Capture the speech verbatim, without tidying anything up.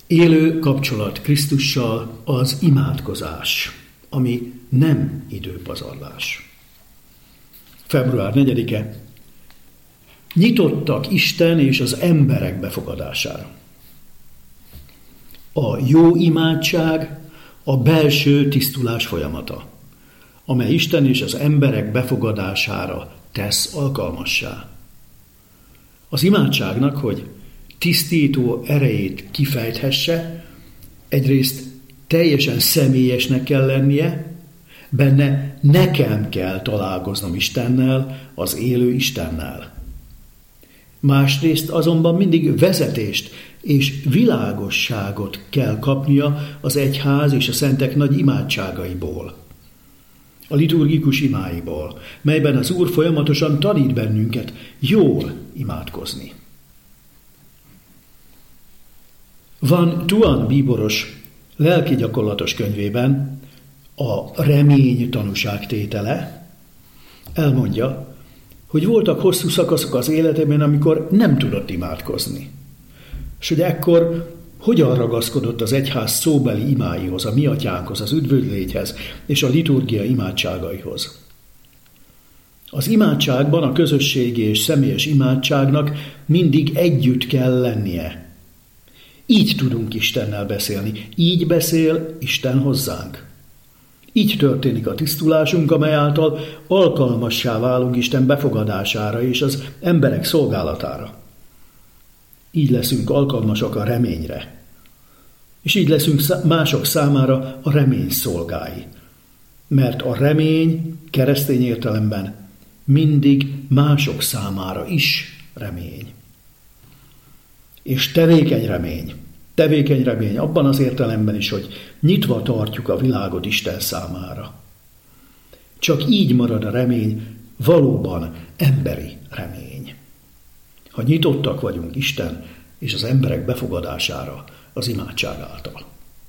Élő kapcsolat Krisztussal az imádkozás, ami nem időpazarlás. február negyedike. Nyitottak Isten és az emberek befogadására. A jó imádság a belső tisztulás folyamata, amely Isten és az emberek befogadására tesz alkalmassá. Az imádságnak, hogy tisztító erejét kifejthesse, egyrészt teljesen személyesnek kell lennie, benne nekem kell találkoznom Istennel, az élő Istennel. Másrészt azonban mindig vezetést és világosságot kell kapnia az egyház és a szentek nagy imádságaiból, a liturgikus imáiból, melyben az Úr folyamatosan tanít bennünket jól imádkozni. Van Tuan bíboros lelki gyakorlatos könyvében, a remény tanúságtétele elmondja, hogy voltak hosszú szakaszok az életében, amikor nem tudott imádkozni. És hogy ekkor hogyan ragaszkodott az egyház szóbeli imáihoz, a mi atyánkhoz, az üdvözléthez és a liturgia imádságaihoz. Az imádságban a közösségi és személyes imádságnak mindig együtt kell lennie. Így tudunk Istennel beszélni, így beszél Isten hozzánk. Így történik a tisztulásunk, amely által alkalmassá válunk Isten befogadására és az emberek szolgálatára. Így leszünk alkalmasak a reményre. És így leszünk mások számára a remény szolgái. Mert a remény keresztény értelemben mindig mások számára is remény. És tevékeny remény. Tevékeny remény abban az értelemben is, hogy nyitva tartjuk a világot Isten számára. Csak így marad a remény valóban emberi remény. Ha nyitottak vagyunk Isten és az emberek befogadására az imádság által.